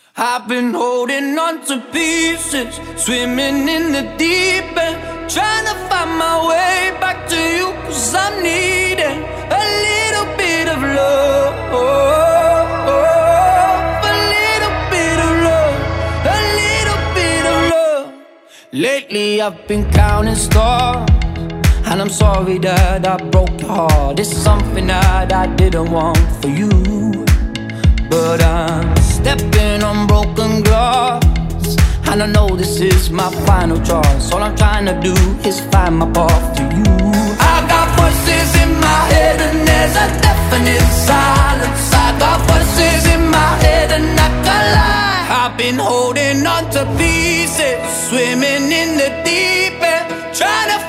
I've been holding on to pieces, swimming in the deep end, trying to find my way back to you, 'cause I'm needing a little bit of love, a little bit of love, a little bit of love. Lately I've been counting stars, and I'm sorry that I broke your heart. It's something that I didn't want for you, but I'm stepping on broken glass, and I know this is my final choice. All I'm trying to do is find my path to you. I got voices in my head and there's a definite silence. I got voices in my head and I can't lie. I've been holding on to pieces, swimming in the deep end, trying to